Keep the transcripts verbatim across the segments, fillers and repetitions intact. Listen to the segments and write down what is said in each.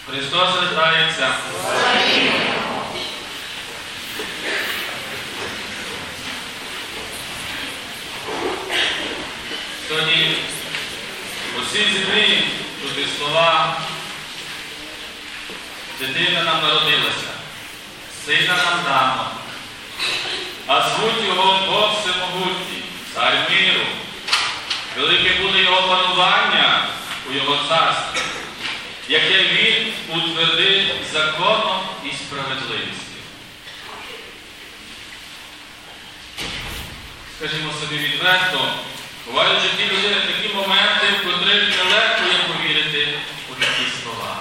Христос рождається. Сьогодні у всій землі чути слова: дитина нам народилася, сина нам дано, а звуть його Бог Всемогутній, Цар миру. Велике буде його панування у його царстві, яке він утвердив законом і справедливістю. Скажімо собі відверто, бувають в житті людини такі моменти, в котрих нелегко є повірити у такі слова.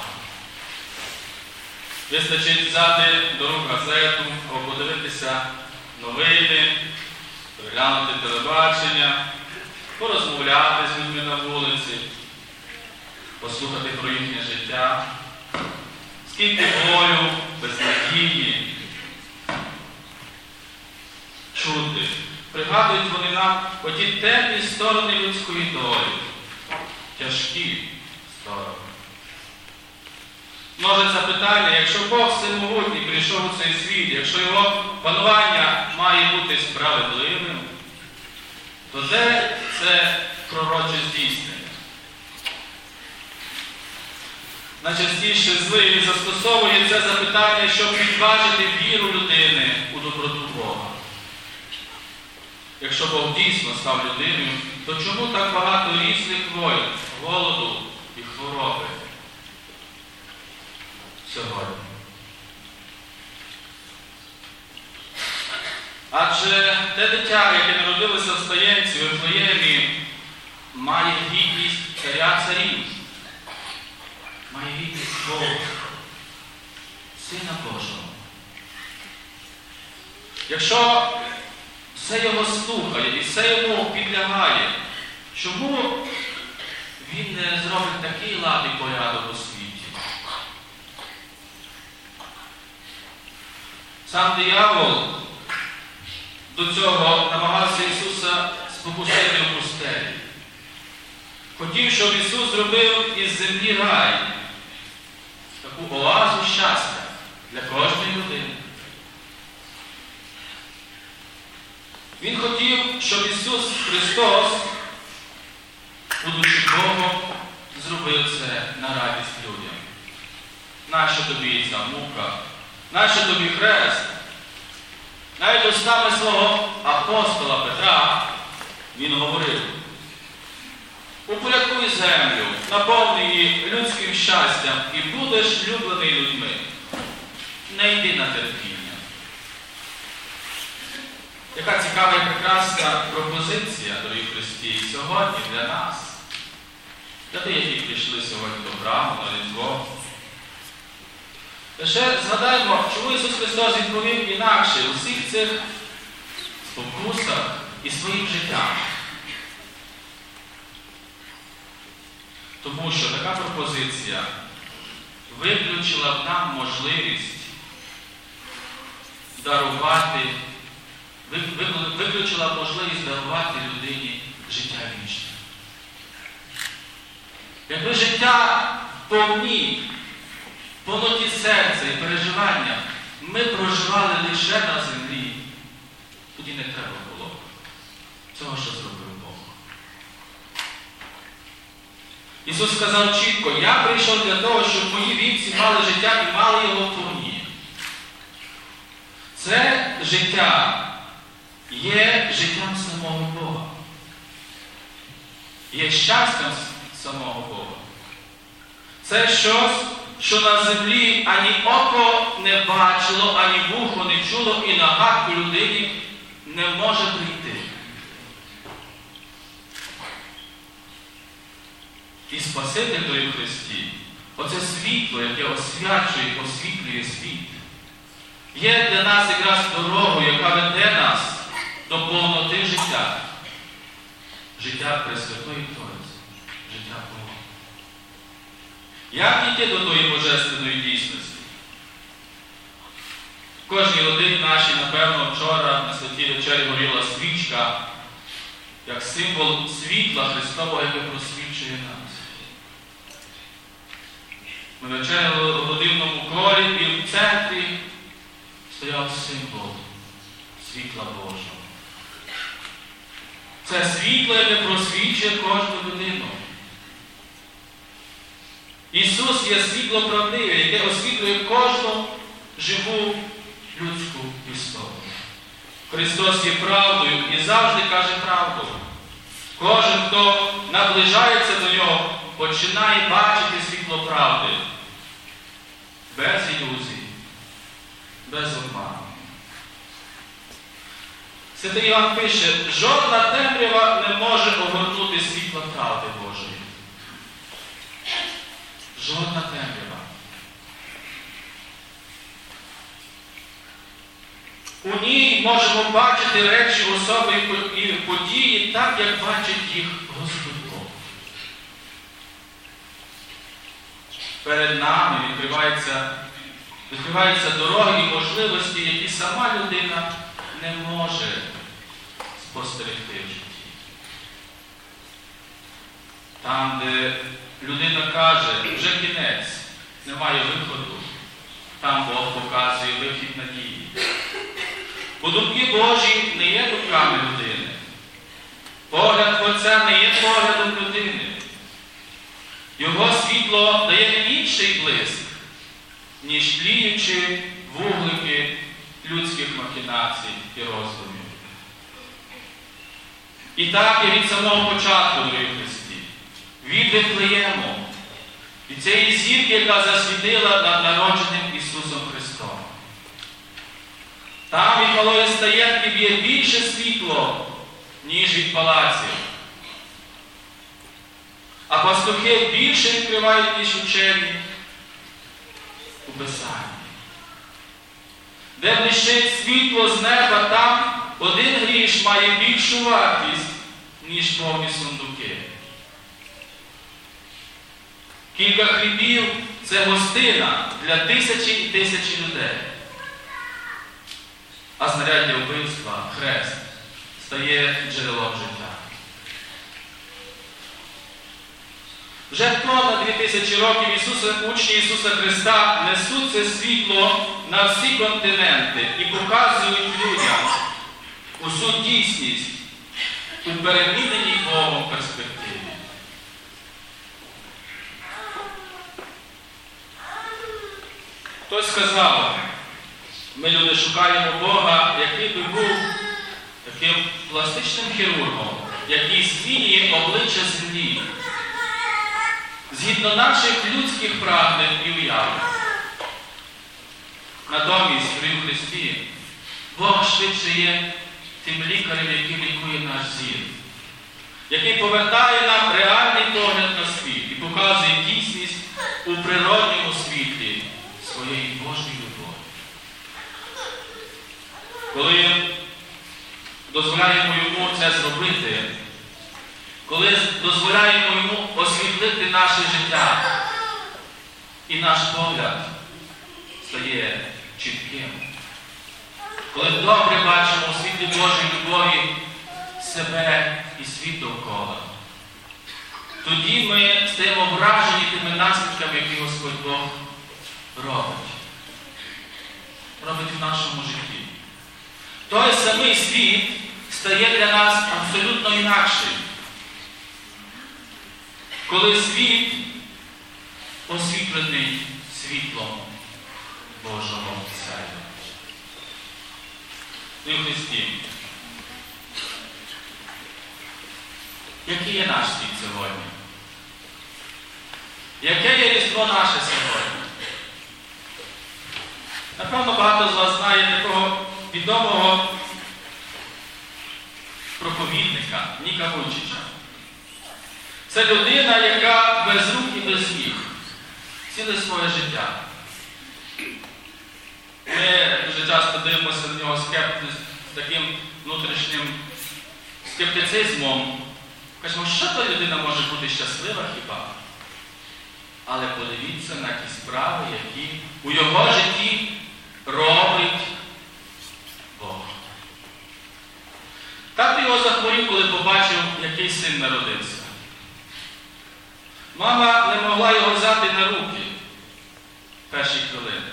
Вистачить взяти до рук газету, або подивитися новини, переглянути телебачення, порозмовляти з людьми на вулиці, послухати про їхнє життя, скільки болю, безнадії, чути. Пригадують вони нам оті темні сторони людської долі, тяжкі сторони. Множиться питання: якщо Бог Всемогутній прийшов у цей світ, якщо його панування має бути справедливим, то де це пророче здійснення? Найчастіше злий застосовує це запитання, щоб підважити віру людини у доброту Бога. Якщо Бог дійсно став людиною, то чому так багато різних воїн, голоду і хвороби сьогодні? Адже те дитя, яке народилося в стаєнці, в Вифлеємі, має гідність царя царів, має гідність Бога, Сина Божого. Якщо все його слухає і все йому підлягає, чому він не зробить такий лад і порядок у світі? Сам диявол до цього намагався Ісуса спокусити у пустелі. Хотів, щоб Ісус зробив із землі рай, таку оазу щастя для кожної людини. Він хотів, щоб Ісус Христос, будучи Богом, зробив це на радість людям. Нащо тобі ця мука? Нащо тобі хрест? Навіть устами свого апостола Петра він говорив: упорядкуй землю, наповни її людським щастям і будеш люблений людьми. Не йди на терпіння. Яка цікава і прекрасна пропозиція, дорогі Христі, сьогодні для нас, для тих, які прийшли сьогодні до храму на Різдво. Лише згадаємо, чому Ісус Христос відповів інакше у всіх цих спокусах і своїм життям. Тому що така пропозиція виключила б нам можливість дарувати, виключила б можливість дарувати людині життя вічне. Якби життя повні, повноті серця і переживання ми проживали лише на землі, тоді не треба було цього, що зробив Бог. Ісус сказав чітко: я прийшов для того, щоб мої вівці мали життя і мали його повні. Це життя є життям самого Бога. Є щастям самого Бога. Це щось, що на землі ані око не бачило, ані вухо не чуло, і на гадку людині не може прийти. І Спаситель той у Христі, оце світло, яке освячує, освітлює світ, є для нас якраз дорогою, яка веде нас до повноти життя. Життя Пресвятої Троїці, життя Бога. Як дійти до тої божественної дійсності? В кожній родині нашій, напевно, вчора на святій вечері горіла свічка, як символ світла Христового, яке просвічує нас. Ми вечеряли у родинному колі, і в центрі стояв символ світла Божого. Це світло, яке просвічує кожну людину. Ісус є світло правдиве, яке освітлює кожну живу людську історію. Христос є правдою і завжди каже правду. Кожен, хто наближається до Нього, починає бачити світло правди. Без ілюзій, без обману. Святий Іван пише, жодна темрява не може огорнути світла правди Божої. Жодна темрява. У ній можемо бачити речі, особи і події так, як бачить їх Господь Бог. Перед нами відкриваються, відкриваються дороги і можливості, які сама людина не може спостерегти в житті. Там, де людина каже, вже кінець, немає виходу, там Бог показує вихід надії. Бо думки Божі не є думками людини. Погляд Отця не є поглядом людини. Його світло дає інший блиск, ніж тліючі вуглики людських махінацій і роздумів. І так є від самого початку, дорогі Христі, від Вифлеєму, від цієї зірки, яка засвітила над народженим Ісусом Христом. Там від малої стаєнки б'є більше світло, ніж від палаців. А пастухи більше відкривають, ніж учені у Писанні. Де блищить світло з неба, там один гріш має більшу вартість, ніж повні сундуки. Кілька хлібів – це гостина для тисячі і тисячі людей. А знаряддя вбивства, хрест, стає джерелом життя. Вже понад дві тисячі років Ісуса, учні Ісуса Христа несуть це світло на всі континенти і показують людям усю дійсність у переміненій Богом перспективі. Хтось сказав, ми, люди, шукаємо Бога, який би був таким пластичним хірургом, який змінює обличчя землі, згідно наших людських прагнень і уяв. Натомість, в Христі, Бог швидше є тим лікарем, який лікує наш зір, який повертає нам реальний погляд на світ і показує дійсність у природньому світлі своєї Божої любові. Коли дозволяємо Йому це зробити, коли дозволяємо Йому освітлити наше життя, і наш погляд стає чітким. Коли добре бачимо у світлі Божої любові себе і світ довкола, тоді ми стаємо вражені тими наслідками, які Господь Бог робить. Робить в нашому житті. Той самий світ стає для нас абсолютно інакшим. Коли світ освітлений світлом Божого Царя. І в Христі. Який є наш світ сьогодні? Яке є Різдво наше сьогодні? Напевно, багато з вас знає такого відомого проповідника Ніка Вуйчича. Це людина, яка без рук і без ніг ціле своє життя. Ми дуже часто дивимося на нього скепти... з таким внутрішнім скептицизмом. Кажемо, що та людина може бути щаслива хіба? Але подивіться на ті справи, які у його житті робить Бог. Тато його захворів, коли побачив, який син народився. Мама не могла його взяти на руки. перші хвилини.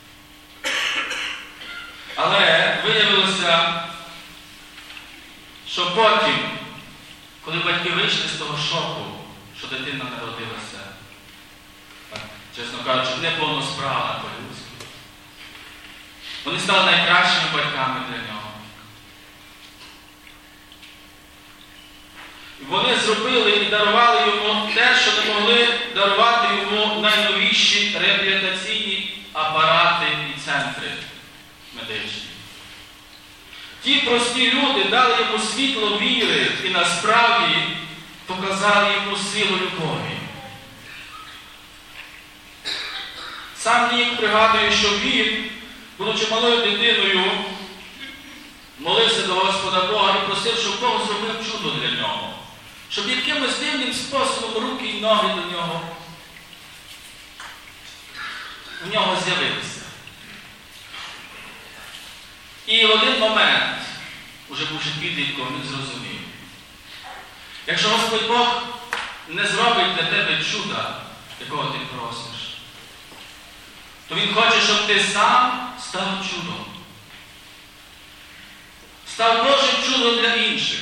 Але виявилося, що потім, коли батьки вийшли з того шоку, що дитина народилася, чесно кажучи, неповносправна по-людськи, вони стали найкращими батьками для нього. Вони зробили і дарували йому те, що не могли дарувати йому найновіші реабілітаційні апарати і центри медичні. Ті прості люди дали йому світло віри і насправді показали йому силу любові. Сам Нік пригадує, що він, будучи малою дитиною, молився до Господа Бога і просив, щоб Бог зробив чудо для нього. Щоб якимось дивним способом руки і ноги до нього в нього з'явилися. І в один момент, уже бувши підлітком, він зрозумів. Якщо Господь Бог не зробить для тебе чуда, якого ти просиш, то Він хоче, щоб ти сам став чудом. Став Божим чудом для інших.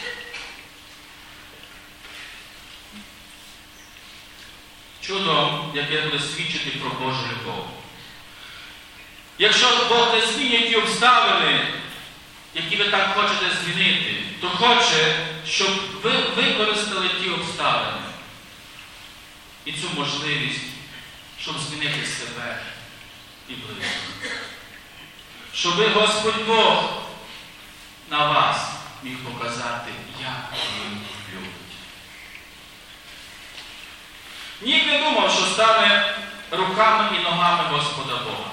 Чудом, яке буде свідчити про Божу любов. Якщо Бог не змінює ті обставини, які ви так хочете змінити, то хоче, щоб ви використали ті обставини і цю можливість, щоб змінити себе і близьких. Щоб Господь Бог на вас міг показати, як Він любить. Нік не думав, що стане руками і ногами Господа Бога.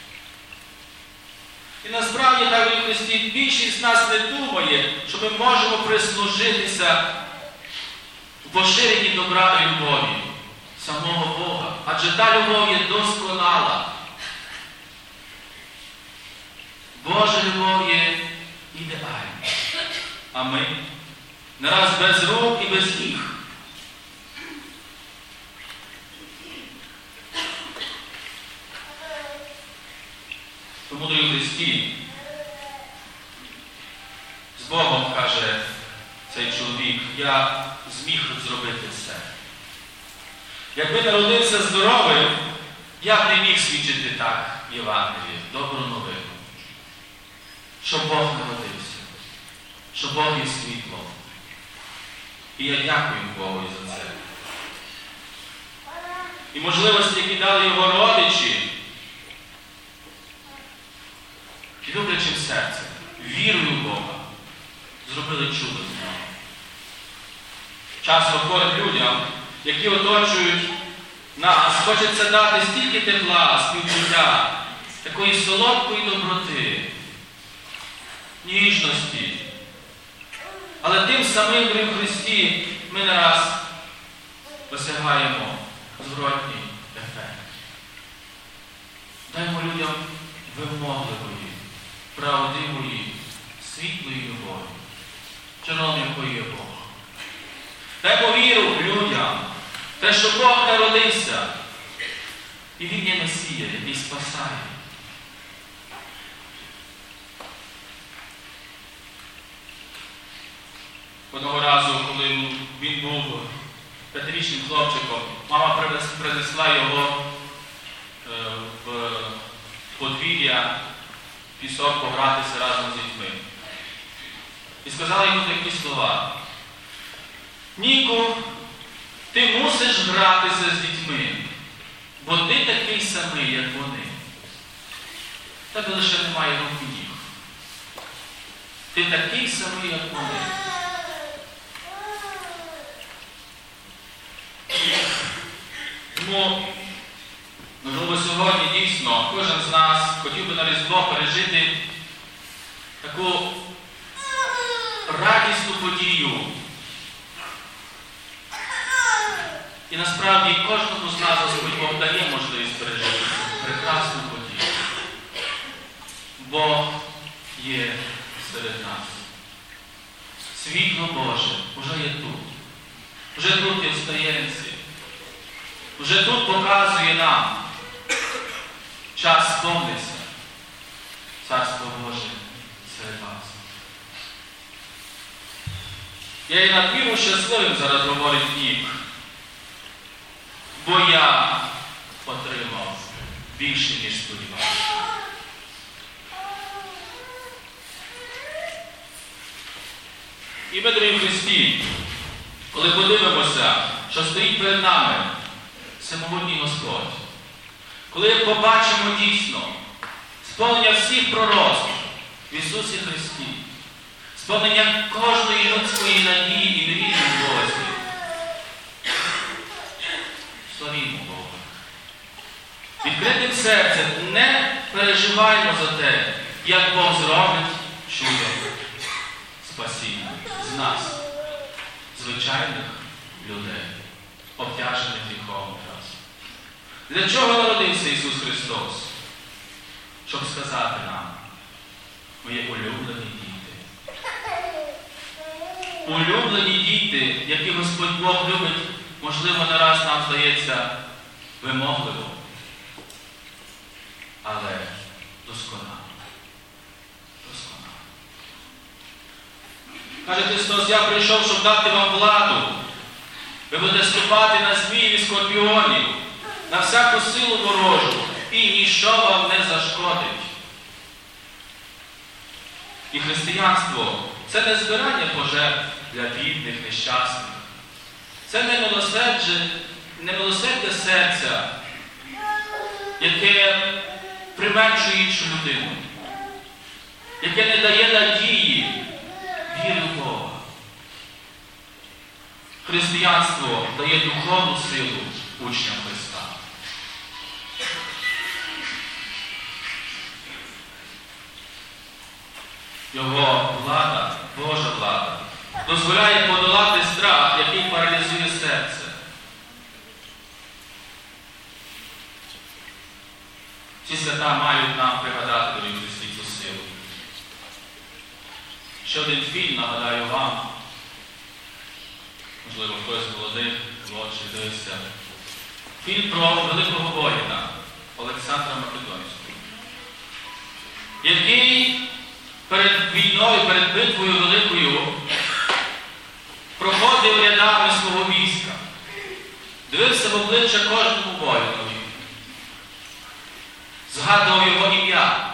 І насправді, так в Христі, більшість з нас не думає, що ми можемо прислужитися в поширенні добра і любові самого Бога. Адже та любов є досконала. Божа любов є ідеальна. А ми не раз без рук і без ніг. Тому, дорогі Христі, з Богом, каже цей чоловік, я зміг зробити все. Якби народився здоровим, я б не міг свідчити так Євангелії, добру новину. Що Бог народився, що Бог є світло. І я дякую Богу за це. І можливості, які дали його родичі, люблячим серцем, вірою в Бога, зробили чудо з нього. Часто хворим людям, які оточують нас, хочеться дати стільки тепла, співчуття, такої солодкої доброти, ніжності. Але тим самим при Христі ми не раз досягаємо зворотній ефект. Даймо людям вимогливої, правдивої, світлої любові, чином якої є Бог. Даймо віру людям, те, що Бог народився, і Він є Месія, який спасає. Одного разу, коли він був п'ятирічним хлопчиком, мама принесла його в подвір'я, пісок погратися разом з дітьми. І сказала йому такі слова: Ніку, ти мусиш гратися з дітьми, бо ти такий самий, як вони. В тебе лише немає рук і ніг. Ти такий самий, як вони. Тому, можливо, сьогодні дійсно кожен з нас хотів би на Різдво пережити таку радісну подію. І насправді кожному з нас Господь Бог дає можливість пережити цю прекрасну подію. Бог є серед нас. Світло Боже вже є тут. Вже тут є в Стаєнці. Вже тут показує нам, сповниться. Царство Боже серед вас. Я і надміру щасливим, зараз говорить Нік, бо я отримав більше, ніж сподівався. І ми, дорогі в Христі, коли подивимося, що стоїть перед нами всемогутній Господь, коли побачимо дійсно сповнення всіх пророцтв в Ісусі Христі, сповнення кожної людської надії і мрії в Бозі, славімо Бога. Відкритим серцем не переживаємо за те, як Бог зробить чудо спасіння з нас, звичайних людей, обтяжених гріхом раз. Для чого народився Ісус Христос? Щоб сказати нам: мої улюблені діти. Улюблені діти, які Господь Бог любить, можливо, не раз нам здається вимогливо, але досконало. Досконало. Каже Христос: я прийшов, щоб дати вам владу. Ви будете ступати на зміїв і скорпіонів, на всяку силу ворожу, і ніщо вам не зашкодить. І християнство – це не збирання пожертв для бідних, нещасних. Це не милосердя, не милосердя серця, яке применшує іншу людину, яке не дає надії, віри в Бога. Християнство дає духовну силу учням Христа. Його влада, Божа влада, дозволяє подолати страх, який паралізує серце. Ці свята мають нам пригадати, дорогі Христі, цю силу. Ще один фільм, нагадаю вам, можливо, хтось з молодих, молодший дивився. Фільм про великого воїна Олександра Македонського, який перед війною, перед битвою великою проходив рядами свого війська, дивився в обличчя кожному воїнові, згадував його ім'я,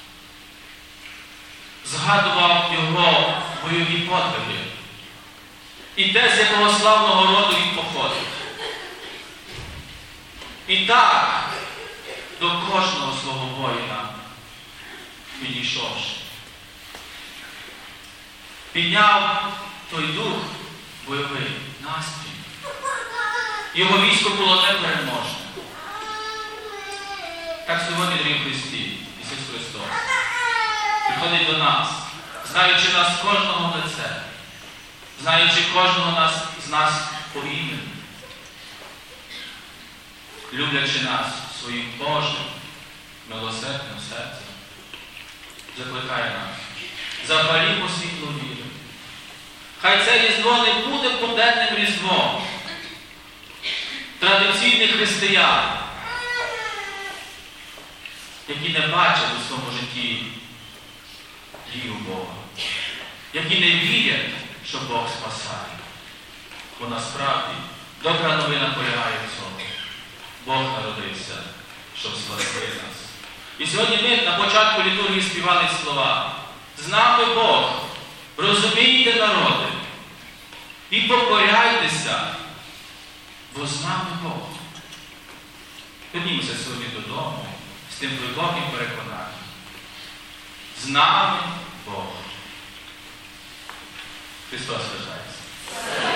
згадував його бойові подвиги і те, з якого славного роду він походив. І так до кожного свого воїна підійшовши, підняв той дух бойовий, настрій. Його військо було непереможне. Так сьогодні, дорогі Христі, Ісус Христос приходить до нас, знаючи нас кожного в лице, знаючи кожного нас, з нас по імені, люблячи нас своїм Божим, милосердним серцем, закликає нас: запалімо світло віри. Хай це різдво не буде буденним різдвом традиційних християн, які не бачать у своєму житті віру Бога, які не вірять, що Бог спасає. Бо насправді добра новина полягає в цьому. Бог народився, щоб спасти нас. І сьогодні ми на початку літургії співали слова: з нами Бог, розумійте, народи, і покоряйтеся, бо з нами Бог. Піднімося сьогодні додому з тим глибоким переконанням: з нами Бог. Христос рождається.